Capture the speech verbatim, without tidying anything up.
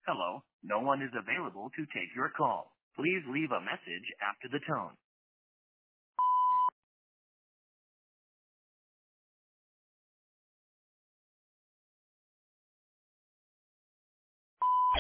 Hello, no one is available to take your call. Please leave a message after the tone.